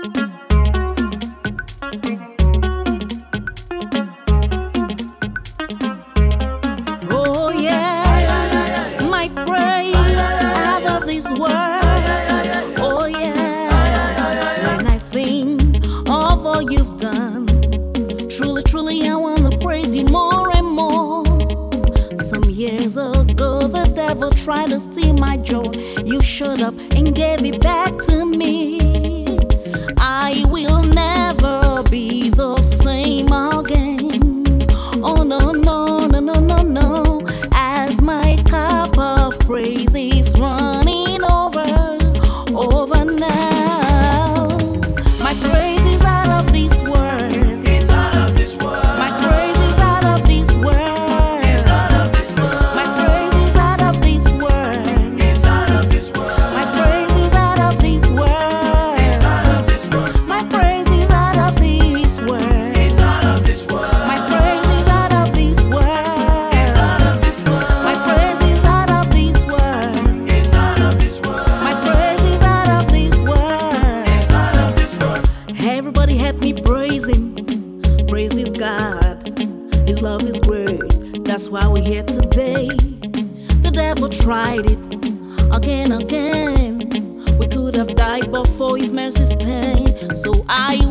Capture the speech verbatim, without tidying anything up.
Oh yeah, my praise out of this world. Oh yeah, when I think of all you've done, truly, truly I wanna praise you more and more. Some years ago the devil tried to steal my joy. You showed up and gave it back to me. I will never be the same again. Oh no, no, no, no, no, no. As my cup of praise is running over, over now. My praise is out of this world. It's out of this world. My praise is out of this world. It's out of this world. My praise is out of this world. It's out of this world. My praise is out of this world. It's out of this world. My praise is out of this world. It's out of this world. My praise is out of this world. It's out of this world. My praise is out of this world. It's out of this world. My praise is out of this world. It's out of this world. Everybody help me praise him. Praise this God. His love is great. That's why we're here today. The devil tried it again, again. We could have died but for his mercy's pain. So I